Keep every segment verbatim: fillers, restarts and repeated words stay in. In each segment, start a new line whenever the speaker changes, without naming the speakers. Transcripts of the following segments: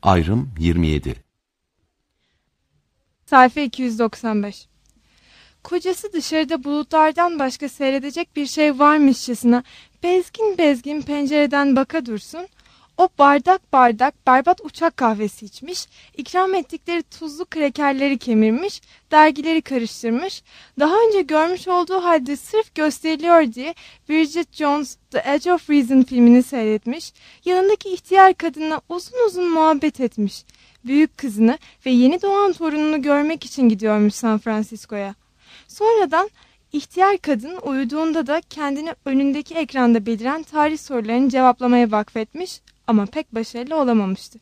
Ayrım yirmi yedi.
Sayfa iki yüz doksan beş. Kocası dışarıda bulutlardan başka seyredecek bir şey varmışçasına bezgin bezgin pencereden baka dursun, o bardak bardak berbat uçak kahvesi içmiş, ikram ettikleri tuzlu krekerleri kemirmiş, dergileri karıştırmış, daha önce görmüş olduğu halde sırf gösteriliyor diye Bridget Jones' The Edge of Reason filmini seyretmiş, yanındaki ihtiyar kadınla uzun uzun muhabbet etmiş, büyük kızını ve yeni doğan torununu görmek için gidiyormuş San Francisco'ya. Sonradan ihtiyar kadın uyuduğunda da kendini önündeki ekranda beliren tarih sorularını cevaplamaya vakfetmiş ama pek başarılı olamamıştı.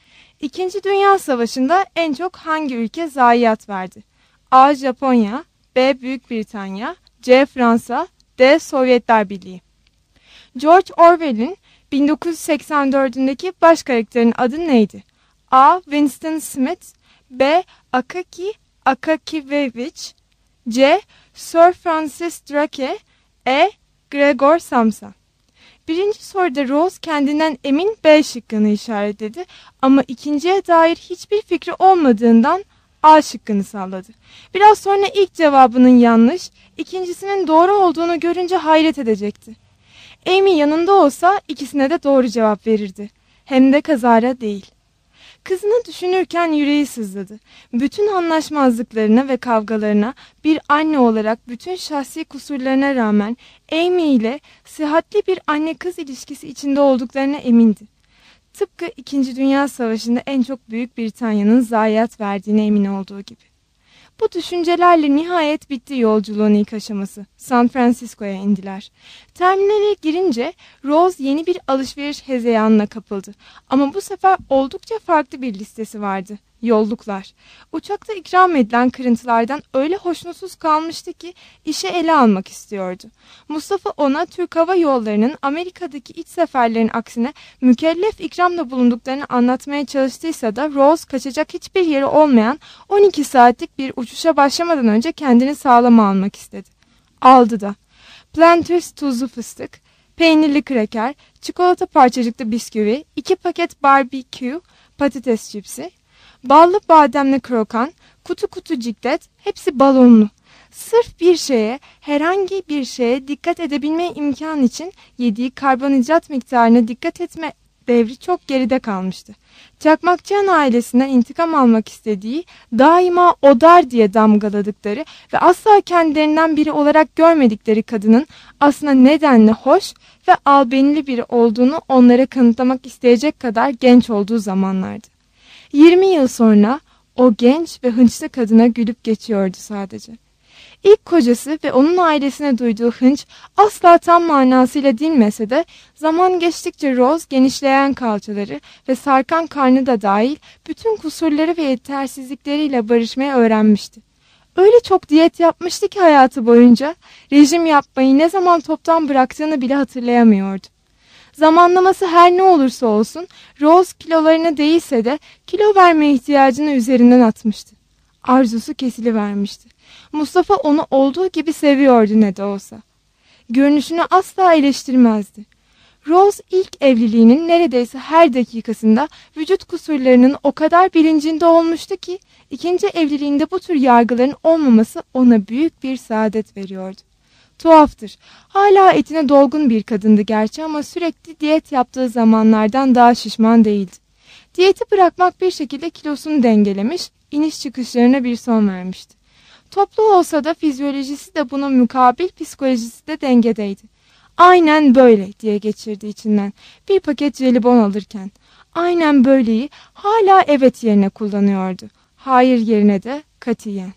İkinci Dünya Savaşı'nda en çok hangi ülke zayiat verdi? A. Japonya, B. Büyük Britanya, C. Fransa, D. Sovyetler Birliği. George Orwell'in bin dokuz yüz seksen dördündeki baş karakterin adı neydi? A. Winston Smith, B. Akaki Akakivevich, C. Sir Francis Drake, E. Gregor Samsa. Birinci soruda Rose kendinden emin B şıkkını işaretledi ama ikinciye dair hiçbir fikri olmadığından A şıkkını salladı. Biraz sonra ilk cevabının yanlış, ikincisinin doğru olduğunu görünce hayret edecekti. Amy yanında olsa ikisine de doğru cevap verirdi. Hem de kazara değil. Kızını düşünürken yüreği sızladı. Bütün anlaşmazlıklarına ve kavgalarına bir anne olarak bütün şahsi kusurlarına rağmen Amy ile sıhhatli bir anne-kız ilişkisi içinde olduklarına emindi. Tıpkı İkinci Dünya Savaşı'nda en çok Büyük Britanya'nın zayiat verdiğine emin olduğu gibi. Bu düşüncelerle nihayet bitti yolculuğun ilk aşaması. San Francisco'ya indiler. Terminale girince Rose yeni bir alışveriş hezeyanına kapıldı. Ama bu sefer oldukça farklı bir listesi vardı. Yolluklar. Uçakta ikram edilen kırıntılardan öyle hoşnutsuz kalmıştı ki işe ele almak istiyordu. Mustafa ona Türk Hava Yolları'nın Amerika'daki iç seferlerin aksine mükellef ikramla bulunduklarını anlatmaya çalıştıysa da Rose kaçacak hiçbir yeri olmayan on iki saatlik bir uçuşa başlamadan önce kendini sağlama almak istedi. Aldı da. Planters tuzlu fıstık, peynirli kreker, çikolata parçacıklı bisküvi, iki paket barbekü, patates cipsi, ballı bademli krokan, kutu kutu ciklet, hepsi balonlu. Sırf bir şeye, herhangi bir şeye dikkat edebilme imkanı için yediği karbonhidrat miktarına dikkat etme devri çok geride kalmıştı. Çakmakçıyan ailesinden intikam almak istediği, daima odar diye damgaladıkları ve asla kendilerinden biri olarak görmedikleri kadının aslında nedenli hoş ve albenili biri olduğunu onlara kanıtlamak isteyecek kadar genç olduğu zamanlardı. yirmi yıl sonra o genç ve hınçlı kadına gülüp geçiyordu sadece. İlk kocası ve onun ailesine duyduğu hınç asla tam manasıyla dinmese de zaman geçtikçe Rose genişleyen kalçaları ve sarkan karnı da dahil bütün kusurları ve yetersizlikleriyle barışmayı öğrenmişti. Öyle çok diyet yapmıştı ki hayatı boyunca rejim yapmayı ne zaman toptan bıraktığını bile hatırlayamıyordu. Zamanlaması her ne olursa olsun Rose kilolarına değilse de kilo verme ihtiyacını üzerinden atmıştı. Arzusu kesilivermişti. Mustafa onu olduğu gibi seviyordu ne de olsa. Görünüşünü asla eleştirmezdi. Rose ilk evliliğinin neredeyse her dakikasında vücut kusurlarının o kadar bilincinde olmuştu ki ikinci evliliğinde bu tür yargıların olmaması ona büyük bir saadet veriyordu. Tuhaftır. Hala etine dolgun bir kadındı gerçi ama sürekli diyet yaptığı zamanlardan daha şişman değildi. Diyeti bırakmak bir şekilde kilosunu dengelemiş, iniş çıkışlarına bir son vermişti. Toplu olsa da fizyolojisi de buna mukabil psikolojisi de dengedeydi. Aynen böyle diye geçirdi içinden bir paket jelibon alırken. Aynen böyleyi hala evet yerine kullanıyordu. Hayır yerine de katiyen.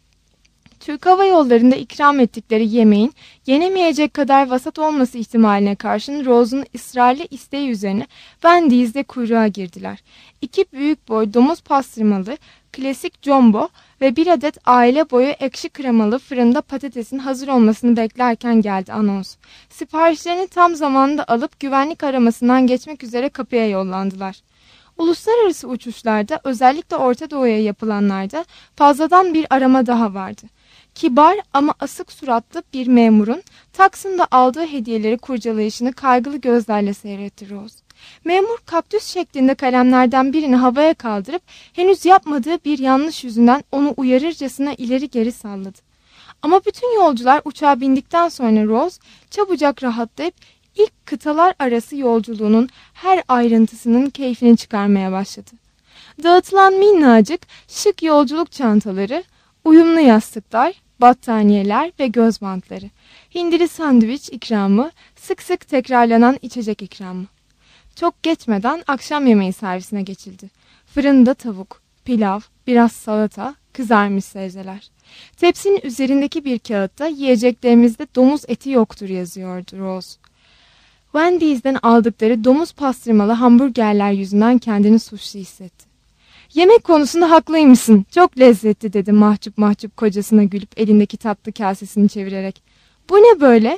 Türk Hava Yolları'nda ikram ettikleri yemeğin yenemeyecek kadar vasat olması ihtimaline karşın Rose'un ısrarlı isteği üzerine Wendy's'de kuyruğa girdiler. İki büyük boy domuz pastırmalı, klasik jumbo ve bir adet aile boyu ekşi kremalı fırında patatesin hazır olmasını beklerken geldi anons. Siparişlerini tam zamanında alıp güvenlik aramasından geçmek üzere kapıya yollandılar. Uluslararası uçuşlarda özellikle Orta Doğu'ya yapılanlarda fazladan bir arama daha vardı. Kibar ama asık suratlı bir memurun Taksim'de aldığı hediyeleri kurcalayışını kaygılı gözlerle seyretti Rose. Memur kaktüs şeklinde kalemlerden birini havaya kaldırıp henüz yapmadığı bir yanlış yüzünden onu uyarırcasına ileri geri salladı. Ama bütün yolcular uçağa bindikten sonra Rose çabucak rahatlayıp ilk kıtalar arası yolculuğunun her ayrıntısının keyfini çıkarmaya başladı. Dağıtılan minnacık şık yolculuk çantaları, uyumlu yastıklar, battaniyeler ve göz bantları, hindili sandviç ikramı, sık sık tekrarlanan içecek ikramı. Çok geçmeden akşam yemeği servisine geçildi. Fırında tavuk, pilav, biraz salata, kızarmış sebzeler. Tepsinin üzerindeki bir kağıtta yiyeceklerimizde domuz eti yoktur yazıyordu Rose. Wendy's'den aldıkları domuz pastırmalı hamburgerler yüzünden kendini suçlu hissetti. Yemek konusunda haklıymışsın, çok lezzetli dedi mahcup mahcup kocasına gülüp elindeki tatlı kasesini çevirerek. Bu ne böyle?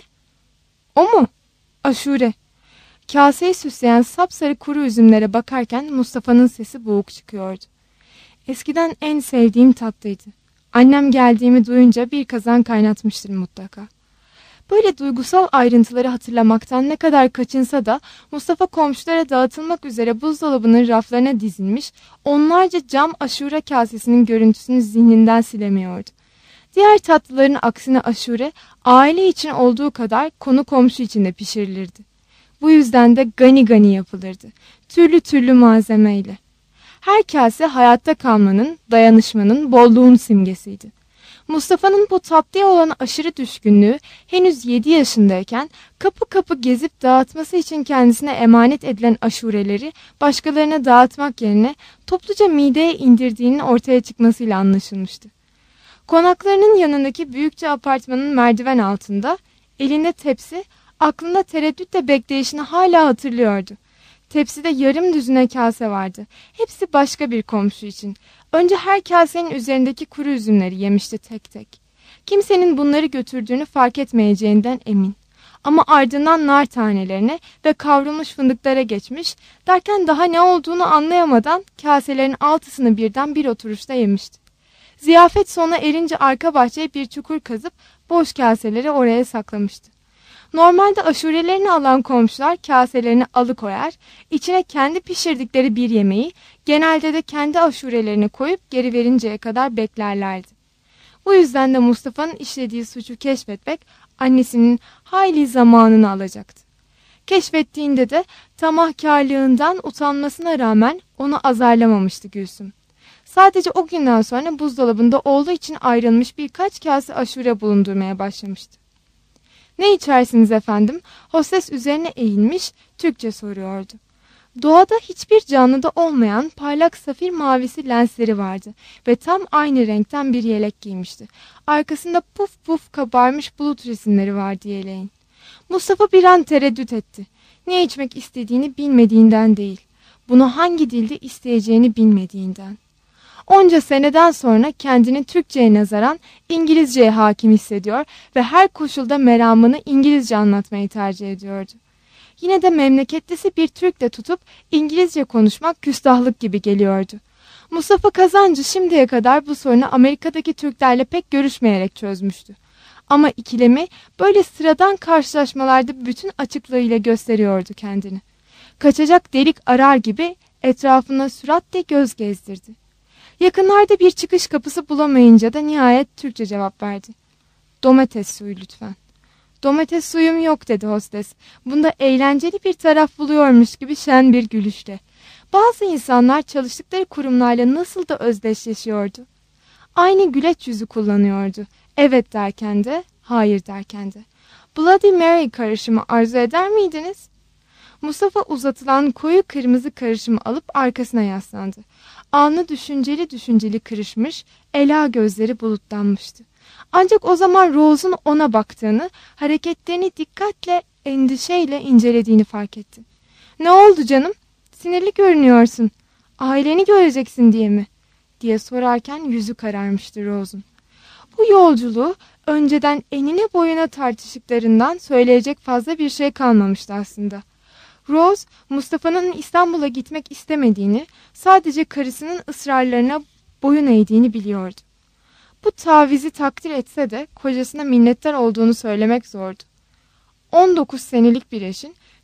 O mu? Aşure. Kaseyi süsleyen sapsarı kuru üzümlere bakarken Mustafa'nın sesi boğuk çıkıyordu. Eskiden en sevdiğim tatlıydı. Annem geldiğimi duyunca bir kazan kaynatmıştır mutlaka. Böyle duygusal ayrıntıları hatırlamaktan ne kadar kaçınsa da Mustafa komşulara dağıtılmak üzere buzdolabının raflarına dizilmiş onlarca cam aşure kasesinin görüntüsünü zihninden silemiyordu. Diğer tatlıların aksine aşure aile için olduğu kadar konu komşu için de pişirilirdi. Bu yüzden de gani gani yapılırdı. Türlü türlü malzemeyle. Her kase hayatta kalmanın, dayanışmanın, bolluğun simgesiydi. Mustafa'nın bu tatlıya olan aşırı düşkünlüğü henüz yedi yaşındayken kapı kapı gezip dağıtması için kendisine emanet edilen aşureleri başkalarına dağıtmak yerine topluca mideye indirdiğinin ortaya çıkmasıyla anlaşılmıştı. Konaklarının yanındaki büyükçe apartmanın merdiven altında, elinde tepsi, aklında tereddütle bekleyişini hala hatırlıyordu. Tepside yarım düzine kase vardı. Hepsi başka bir komşu için. Önce her kasenin üzerindeki kuru üzümleri yemişti tek tek. Kimsenin bunları götürdüğünü fark etmeyeceğinden emin. Ama ardından nar tanelerine ve kavrulmuş fındıklara geçmiş, derken daha ne olduğunu anlayamadan kaselerin altısını birden bir oturuşta yemişti. Ziyafet sona erince arka bahçeye bir çukur kazıp boş kaseleri oraya saklamıştı. Normalde aşurelerini alan komşular kaselerini alıkoyar, içine kendi pişirdikleri bir yemeği, genelde de kendi aşurelerini koyup geri verinceye kadar beklerlerdi. Bu yüzden de Mustafa'nın işlediği suçu keşfetmek annesinin hayli zamanını alacaktı. Keşfettiğinde de tamahkârlığından utanmasına rağmen onu azarlamamıştı Gülsüm. Sadece o günden sonra buzdolabında oğlu için ayrılmış birkaç kase aşure bulundurmaya başlamıştı. "Ne içersiniz efendim?" Hostes üzerine eğilmiş, Türkçe soruyordu. Doğada hiçbir canlıda olmayan parlak safir mavisi lensleri vardı ve tam aynı renkten bir yelek giymişti. Arkasında puf puf kabarmış bulut resimleri vardı yeleğin. Mustafa bir an tereddüt etti. Ne içmek istediğini bilmediğinden değil, bunu hangi dilde isteyeceğini bilmediğinden. Onca seneden sonra kendini Türkçe'ye nazaran İngilizce'ye hakim hissediyor ve her koşulda meramını İngilizce anlatmayı tercih ediyordu. Yine de memleketlisi bir Türk'le tutup İngilizce konuşmak küstahlık gibi geliyordu. Mustafa Kazancı şimdiye kadar bu sorunu Amerika'daki Türklerle pek görüşmeyerek çözmüştü. Ama ikilemi böyle sıradan karşılaşmalarda bütün açıklığıyla gösteriyordu kendini. Kaçacak delik arar gibi etrafına süratle göz gezdirdi. Yakınlarda bir çıkış kapısı bulamayınca da nihayet Türkçe cevap verdi. "Domates suyu lütfen." "Domates suyum yok," dedi hostes. Bunda eğlenceli bir taraf buluyormuş gibi şen bir gülüşle. Bazı insanlar çalıştıkları kurumlarla nasıl da özdeşleşiyordu. Aynı güleç yüzü kullanıyordu. Evet derken de, hayır derken de. Bloody Mary karışımı arzu eder miydiniz? Mustafa uzatılan koyu kırmızı karışımı alıp arkasına yaslandı. Alnı düşünceli düşünceli kırışmış, ela gözleri bulutlanmıştı. Ancak o zaman Rose'un ona baktığını, hareketlerini dikkatle, endişeyle incelediğini fark etti. "Ne oldu canım? Sinirli görünüyorsun. Aileni göreceksin diye mi?" diye sorarken yüzü kararmıştı Rose'un. Bu yolculuğu önceden enine boyuna tartıştıklarından söyleyecek fazla bir şey kalmamıştı aslında. Rose, Mustafa'nın İstanbul'a gitmek istemediğini, sadece karısının ısrarlarına boyun eğdiğini biliyordu. Bu tavizi takdir etse de kocasına minnettar olduğunu söylemek zordu. on dokuz senelik bir eşin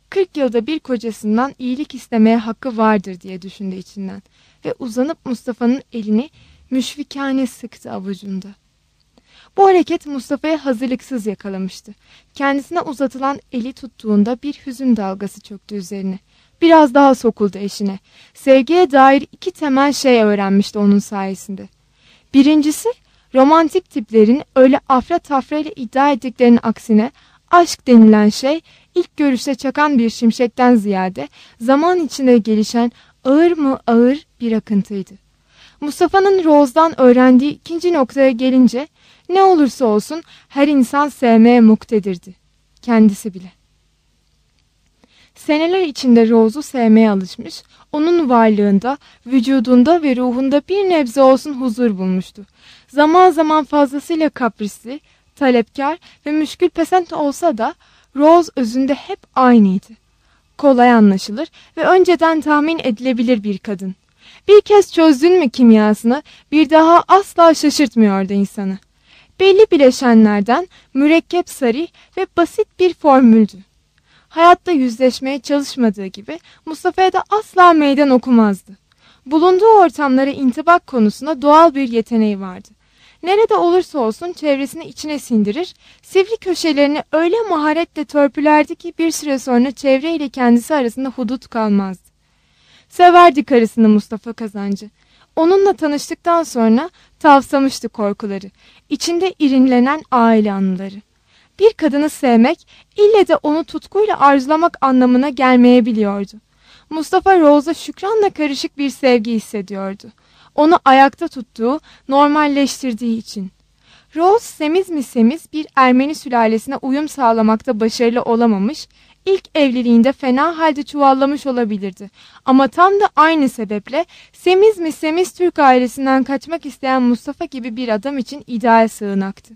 kırk yılda bir kocasından iyilik istemeye hakkı vardır diye düşündü içinden ve uzanıp Mustafa'nın elini müşfikane sıktı avucunda. Bu hareket Mustafa'yı hazırlıksız yakalamıştı. Kendisine uzatılan eli tuttuğunda bir hüzün dalgası çöktü üzerine. Biraz daha sokuldu eşine. Sevgiye dair iki temel şey öğrenmişti onun sayesinde. Birincisi, romantik tiplerin öyle afra tafra ile iddia ettiklerinin aksine aşk denilen şey ilk görüşte çakan bir şimşekten ziyade zaman içinde gelişen ağır mı ağır bir akıntıydı. Mustafa'nın Rose'dan öğrendiği ikinci noktaya gelince ne olursa olsun her insan sevmeye muktedirdi. Kendisi bile. Seneler içinde Rose'u sevmeye alışmış, onun varlığında, vücudunda ve ruhunda bir nebze olsun huzur bulmuştu. Zaman zaman fazlasıyla kaprisli, talepkar ve müşkülpesent olsa da Rose özünde hep aynıydı. Kolay anlaşılır ve önceden tahmin edilebilir bir kadın. Bir kez çözdün mü kimyasını bir daha asla şaşırtmıyordu insanı. Belli bileşenlerden mürekkep sarih ve basit bir formüldü. Hayatta yüzleşmeye çalışmadığı gibi Mustafa'ya da asla meydan okumazdı. Bulunduğu ortamlara intibak konusunda doğal bir yeteneği vardı. Nerede olursa olsun çevresini içine sindirir, sivri köşelerini öyle maharetle törpülerdi ki bir süre sonra çevre ile kendisi arasında hudut kalmazdı. Severdi karısını Mustafa Kazancı. Onunla tanıştıktan sonra tavsamıştı korkuları, içinde irinlenen aile anıları. Bir kadını sevmek, ille de onu tutkuyla arzulamak anlamına gelmeyebiliyordu. Mustafa Rose'a şükranla karışık bir sevgi hissediyordu. Onu ayakta tuttuğu, normalleştirdiği için. Rose semiz mi semiz bir Ermeni sülalesine uyum sağlamakta başarılı olamamış, ilk evliliğinde fena halde çuvallamış olabilirdi. Ama tam da aynı sebeple semiz mi semiz Türk ailesinden kaçmak isteyen Mustafa gibi bir adam için ideal sığınaktı.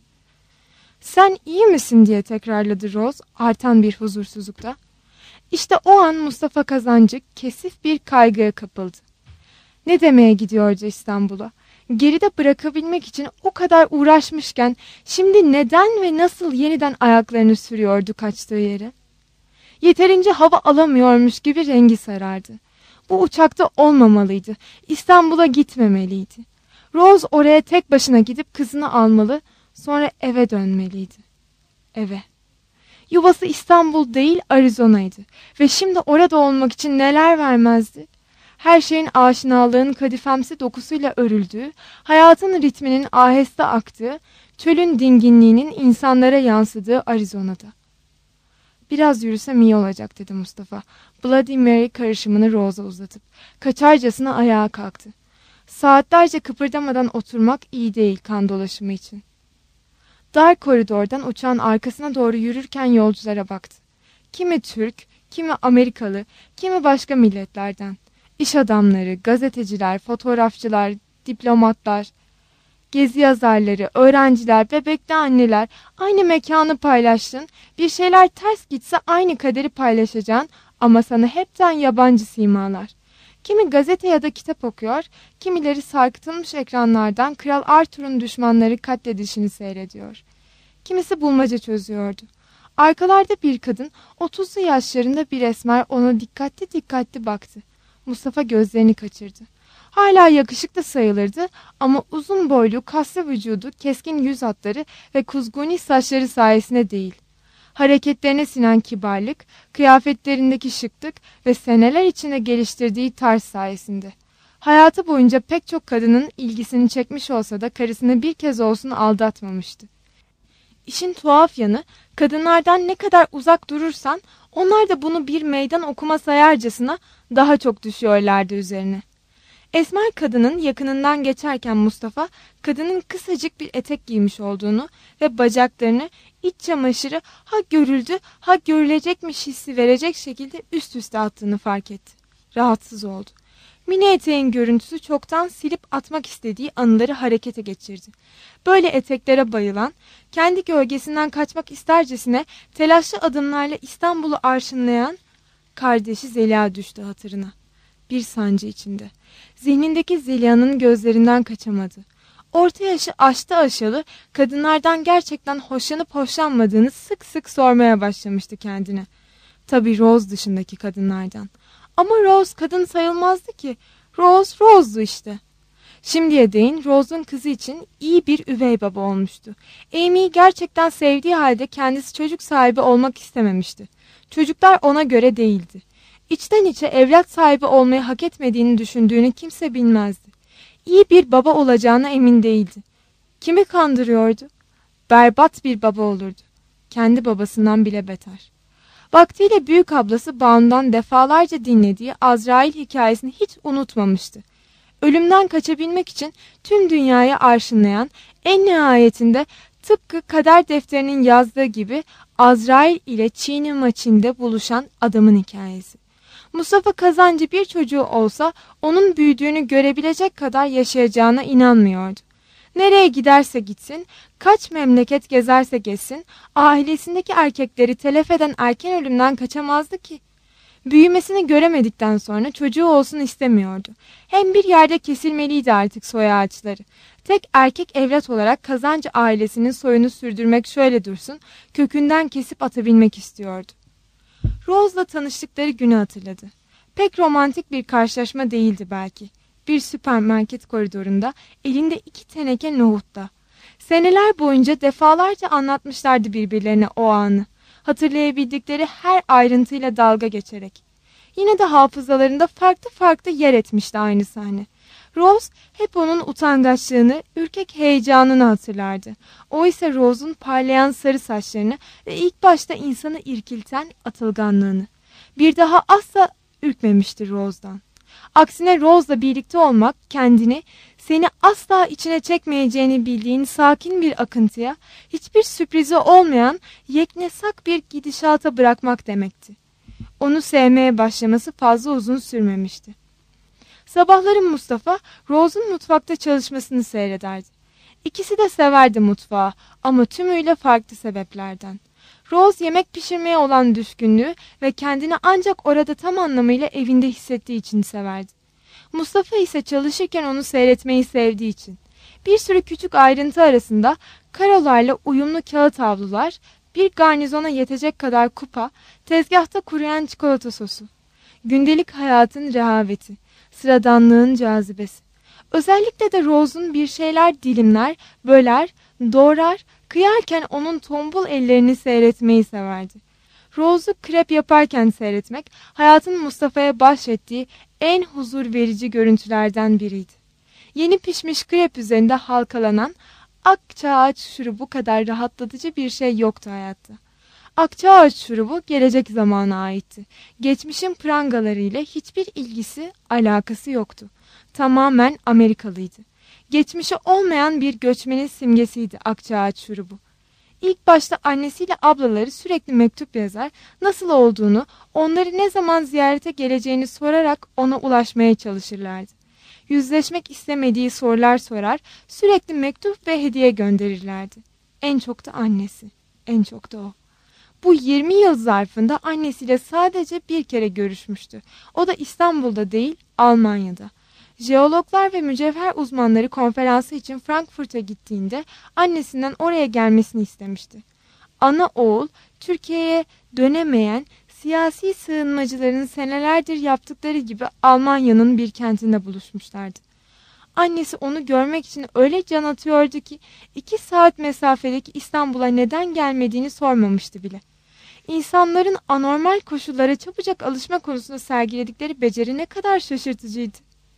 "Sen iyi misin?" diye tekrarladı Rose artan bir huzursuzlukta. İşte o an Mustafa Kazancı kesif bir kaygıya kapıldı. Ne demeye gidiyordu İstanbul'a? Geride bırakabilmek için o kadar uğraşmışken şimdi neden ve nasıl yeniden ayaklarını sürüyordu kaçtığı yere? Yeterince hava alamıyormuş gibi rengi sarardı. Bu uçakta olmamalıydı. İstanbul'a gitmemeliydi. Rose oraya tek başına gidip kızını almalı, sonra eve dönmeliydi. Eve. Yuvası İstanbul değil Arizona'ydı ve şimdi orada olmak için neler vermezdi? Her şeyin aşinalığın kadifemsi dokusuyla örüldüğü, hayatın ritminin aheste aktığı, çölün dinginliğinin insanlara yansıdığı Arizona'da. "Biraz yürüsem iyi olacak," dedi Mustafa. Bloody Mary karışımını Rose'a uzatıp. Kaçarcasına ayağa kalktı. Saatlerce kıpırdamadan oturmak iyi değil kan dolaşımı için. Dar koridordan uçağın arkasına doğru yürürken yolculara baktı. Kimi Türk, kimi Amerikalı, kimi başka milletlerden. İş adamları, gazeteciler, fotoğrafçılar, diplomatlar, gezi yazarları, öğrenciler, bebekli anneler aynı mekanı paylaştın. Bir şeyler ters gitse aynı kaderi paylaşacaksın ama sana hepten yabancı simalar. Kimi gazete ya da kitap okuyor, kimileri sarkıtılmış ekranlardan Kral Arthur'un düşmanları katledişini seyrediyor. Kimisi bulmaca çözüyordu. Arkalarda bir kadın, otuzlu yaşlarında bir esmer ona dikkatli dikkatli baktı. Mustafa gözlerini kaçırdı. Hala yakışıklı sayılırdı ama uzun boylu, kaslı vücudu, keskin yüz hatları ve kuzguni saçları sayesinde değil. Hareketlerine sinen kibarlık, kıyafetlerindeki şıklık ve seneler içinde geliştirdiği tarz sayesinde. Hayatı boyunca pek çok kadının ilgisini çekmiş olsa da karısını bir kez olsun aldatmamıştı. İşin tuhaf yanı, kadınlardan ne kadar uzak durursan onlar da bunu bir meydan okuma sayarcasına daha çok düşüyorlardı üzerine. Esmer kadının yakınından geçerken Mustafa, kadının kısacık bir etek giymiş olduğunu ve bacaklarını iç çamaşırı ha görüldü ha görülecekmiş hissi verecek şekilde üst üste attığını fark etti. Rahatsız oldu. Mini eteğin görüntüsü çoktan silip atmak istediği anıları harekete geçirdi. Böyle eteklere bayılan, kendi gölgesinden kaçmak istercesine telaşlı adımlarla İstanbul'u arşınlayan kardeşi Zeliha düştü hatırına. Bir sancı içinde. Zihnindeki Zeliha'nın gözlerinden kaçamadı. Orta yaşı aştı aşalı kadınlardan gerçekten hoşlanıp hoşlanmadığını sık sık sormaya başlamıştı kendine. Tabii Rose dışındaki kadınlardan. Ama Rose kadın sayılmazdı ki. Rose, Rose'du işte. Şimdiye değin Rose'un kızı için iyi bir üvey baba olmuştu. Amy'yi gerçekten sevdiği halde kendisi çocuk sahibi olmak istememişti. Çocuklar ona göre değildi. İçten içe evlat sahibi olmayı hak etmediğini düşündüğünü kimse bilmezdi. İyi bir baba olacağına emin değildi. Kimi kandırıyordu? Berbat bir baba olurdu. Kendi babasından bile beter. Vaktiyle büyük ablası Baum'dan defalarca dinlediği Azrail hikayesini hiç unutmamıştı. Ölümden kaçabilmek için tüm dünyayı arşınlayan, en nihayetinde tıpkı kader defterinin yazdığı gibi Azrail ile Çiğni maçinde buluşan adamın hikayesi. Mustafa Kazancı bir çocuğu olsa onun büyüdüğünü görebilecek kadar yaşayacağına inanmıyordu. Nereye giderse gitsin, kaç memleket gezerse gezsin, ailesindeki erkekleri telef eden erken ölümden kaçamazdı ki. Büyümesini göremedikten sonra çocuğu olsun istemiyordu. Hem bir yerde kesilmeliydi artık soy ağaçları. Tek erkek evlat olarak Kazancı ailesinin soyunu sürdürmek şöyle dursun, kökünden kesip atabilmek istiyordu. Rose'la tanıştıkları günü hatırladı. Pek romantik bir karşılaşma değildi belki. Bir süpermarket koridorunda, elinde iki teneke nohutta. Seneler boyunca defalarca anlatmışlardı birbirlerine o anı. Hatırlayabildikleri her ayrıntıyla dalga geçerek. Yine de hafızalarında farklı farklı yer etmişti aynı sahne. Rose hep onun utangaçlığını, ürkek heyecanını hatırlardı. O ise Rose'un parlayan sarı saçlarını ve ilk başta insanı irkilten atılganlığını. Bir daha asla ürkmemişti Rose'dan. Aksine Rose'la birlikte olmak kendini, seni asla içine çekmeyeceğini bildiğin sakin bir akıntıya, hiçbir sürprizi olmayan yeknesak bir gidişata bırakmak demekti. Onu sevmeye başlaması fazla uzun sürmemişti. Sabahları Mustafa, Rose'un mutfakta çalışmasını seyrederdi. İkisi de severdi mutfağı ama tümüyle farklı sebeplerden. Rose yemek pişirmeye olan düşkünlüğü ve kendini ancak orada tam anlamıyla evinde hissettiği için severdi. Mustafa ise çalışırken onu seyretmeyi sevdiği için. Bir sürü küçük ayrıntı arasında karolarla uyumlu kağıt havlular, bir garnizona yetecek kadar kupa, tezgahta kuruyan çikolata sosu. Gündelik hayatın rehaveti, sıradanlığın cazibesi. Özellikle de Rose'un bir şeyler dilimler, böler, doğrar, kıyarken onun tombul ellerini seyretmeyi severdi. Rose'u krep yaparken seyretmek, hayatın Mustafa'ya bahşettiği en huzur verici görüntülerden biriydi. Yeni pişmiş krep üzerinde halkalanan akçaağaç şurubu kadar rahatlatıcı bir şey yoktu hayatta. Akçaağaç şurubu gelecek zamana aitti. Geçmişin prangalarıyla hiçbir ilgisi, alakası yoktu. Tamamen Amerikalıydı. Geçmişi olmayan bir göçmenin simgesiydi akçaağaç şurubu. İlk başta annesiyle ablaları sürekli mektup yazar, nasıl olduğunu, onları ne zaman ziyarete geleceğini sorarak ona ulaşmaya çalışırlardı. Yüzleşmek istemediği sorular sorar, sürekli mektup ve hediye gönderirlerdi. En çok da annesi, en çok da o. Bu yirmi yıl zarfında annesiyle sadece bir kere görüşmüştü. O da İstanbul'da değil, Almanya'da. Jeologlar ve mücevher uzmanları konferansı için Frankfurt'a gittiğinde annesinden oraya gelmesini istemişti. Ana oğul, Türkiye'ye dönemeyen siyasi sığınmacıların senelerdir yaptıkları gibi Almanya'nın bir kentinde buluşmuşlardı. Annesi onu görmek için öyle can atıyordu ki iki saat mesafedeki İstanbul'a neden gelmediğini sormamıştı bile. İnsanların anormal koşullara çabucak alışma konusunda sergiledikleri beceri ne kadar şaşırtıcıydı.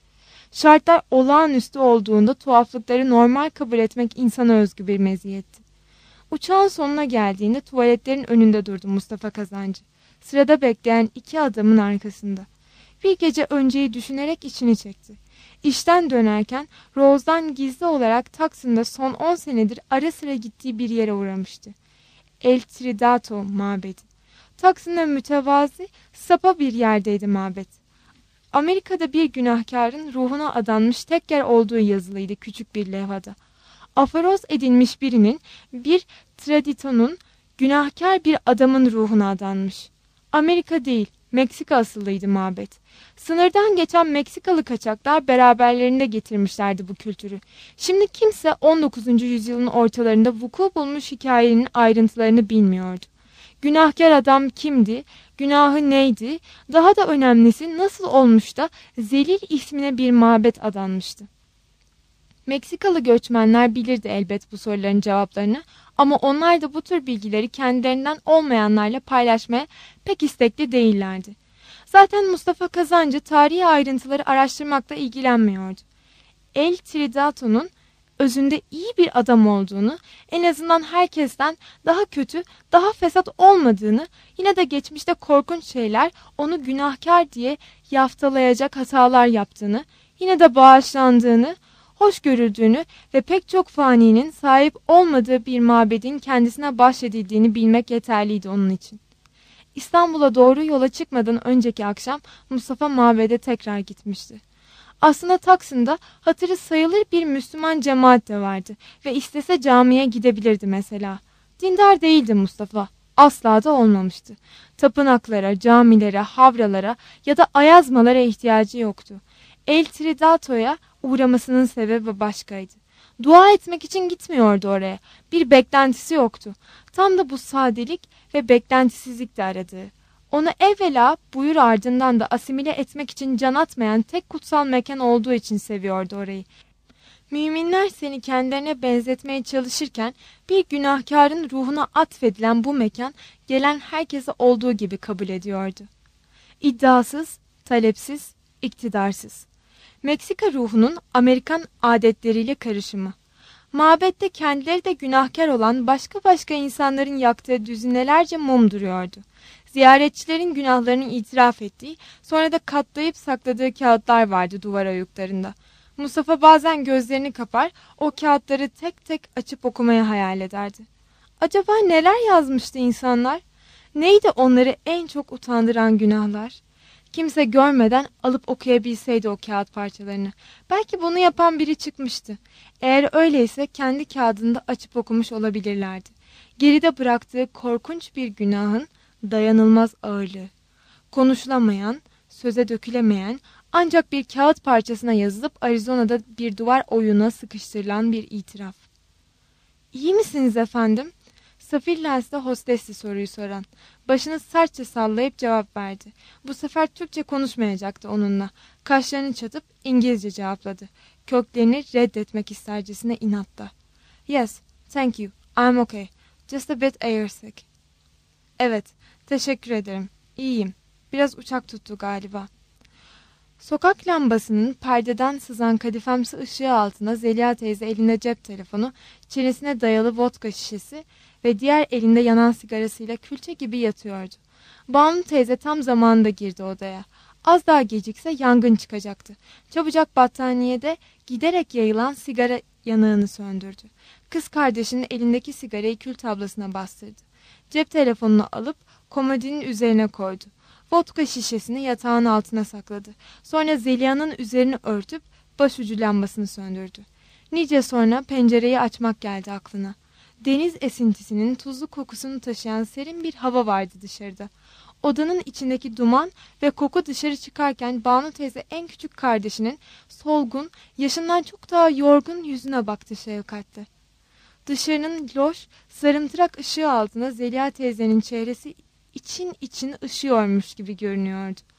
Şartlar olağanüstü olduğunda tuhaflıkları normal kabul etmek insana özgü bir meziyetti. Uçağın sonuna geldiğinde tuvaletlerin önünde durdu Mustafa Kazancı. Sırada bekleyen iki adamın arkasında. Bir gece önceyi düşünerek içini çekti. İşten dönerken Rose'dan gizli olarak Taksim'de son on senedir ara sıra gittiği bir yere uğramıştı. El Tridato mabedi. Taksim'de mütevazi, sapa bir yerdeydi mabet. Amerika'da bir günahkarın ruhuna adanmış tek yer olduğu yazılıydı küçük bir levhada. Aforoz edilmiş birinin, bir traditonun, günahkar bir adamın ruhuna adanmış. Amerika değil, Meksika asıllıydı mabet. Sınırdan geçen Meksikalı kaçaklar beraberlerinde getirmişlerdi bu kültürü. Şimdi kimse on dokuzuncu yüzyılın ortalarında vuku bulmuş hikayenin ayrıntılarını bilmiyordu. Günahkar adam kimdi? Günahı neydi? Daha da önemlisi nasıl olmuş da Zelil ismine bir mabet adanmıştı? Meksikalı göçmenler bilirdi elbet bu soruların cevaplarını ama onlar da bu tür bilgileri kendilerinden olmayanlarla paylaşmaya pek istekli değillerdi. Zaten Mustafa Kazancı tarihi ayrıntıları araştırmakla ilgilenmiyordu. El Tridato'nun özünde iyi bir adam olduğunu, en azından herkesten daha kötü, daha fesat olmadığını, yine de geçmişte korkunç şeyler onu günahkar diye yaftalayacak hatalar yaptığını, yine de bağışlandığını, hoş görüldüğünü ve pek çok faninin sahip olmadığı bir mabedin kendisine bahşedildiğini bilmek yeterliydi onun için. İstanbul'a doğru yola çıkmadan önceki akşam Mustafa mabede tekrar gitmişti. Aslında Taksim'de hatırı sayılır bir Müslüman cemaat de vardı ve istese camiye gidebilirdi mesela. Dindar değildi Mustafa. Asla da olmamıştı. Tapınaklara, camilere, havralara ya da ayazmalara ihtiyacı yoktu. El Tridato'ya uğramasının sebebi başkaydı. Dua etmek için gitmiyordu oraya. Bir beklentisi yoktu. Tam da bu sadelik ve beklentisizlik de aradığı. Onu evvela buyur ardından da asimile etmek için can atmayan tek kutsal mekan olduğu için seviyordu orayı. Müminler seni kendilerine benzetmeye çalışırken bir günahkarın ruhuna atfedilen bu mekan gelen herkese olduğu gibi kabul ediyordu. İddiasız, talepsiz, iktidarsız. Meksika ruhunun Amerikan adetleriyle karışımı. Mabette kendileri de günahkar olan başka başka insanların yaktığı düzinelerce mum duruyordu. Ziyaretçilerin günahlarını itiraf ettiği, sonra da katlayıp sakladığı kağıtlar vardı duvar oyuklarında. Mustafa bazen gözlerini kapar, o kağıtları tek tek açıp okumaya hayal ederdi. Acaba neler yazmıştı insanlar? Neydi onları en çok utandıran günahlar? Kimse görmeden alıp okuyabilseydi o kağıt parçalarını. Belki bunu yapan biri çıkmıştı. Eğer öyleyse kendi kağıdında açıp okumuş olabilirlerdi. Geride bıraktığı korkunç bir günahın dayanılmaz ağırlığı. Konuşulamayan, söze dökülemeyen, ancak bir kağıt parçasına yazılıp Arizona'da bir duvar oyuna sıkıştırılan bir itiraf. "İyi misiniz efendim?" Safir lensli hostesli soruyu soran. Başını sertçe sallayıp cevap verdi. Bu sefer Türkçe konuşmayacaktı onunla. Kaşlarını çatıp İngilizce cevapladı. Köklerini reddetmek istercesine inatla. "Yes, thank you. I'm okay. Just a bit airsick." "Evet, teşekkür ederim. İyiyim. Biraz uçak tuttu galiba." Sokak lambasının perdeden sızan kadifemsi ışığı altında Zeliha teyze elinde cep telefonu, çenesine dayalı vodka şişesi ve diğer elinde yanan sigarasıyla külçe gibi yatıyordu. Banu teyze tam zamanında girdi odaya. Az daha gecikse yangın çıkacaktı. Çabucak battaniyede giderek yayılan sigara yanığını söndürdü. Kız kardeşinin elindeki sigarayı kül tablasına bastırdı. Cep telefonunu alıp komodinin üzerine koydu. Vodka şişesini yatağın altına sakladı. Sonra Zeliha'nın üzerini örtüp başucu lambasını söndürdü. Nice sonra pencereyi açmak geldi aklına. Deniz esintisinin tuzlu kokusunu taşıyan serin bir hava vardı dışarıda. Odanın içindeki duman ve koku dışarı çıkarken Banu teyze en küçük kardeşinin solgun, yaşından çok daha yorgun yüzüne baktı şefkatle. Dışarının loş, sarımtırak ışığı altında Zeliha teyzenin çehresi için için ışıyormuş gibi görünüyordu.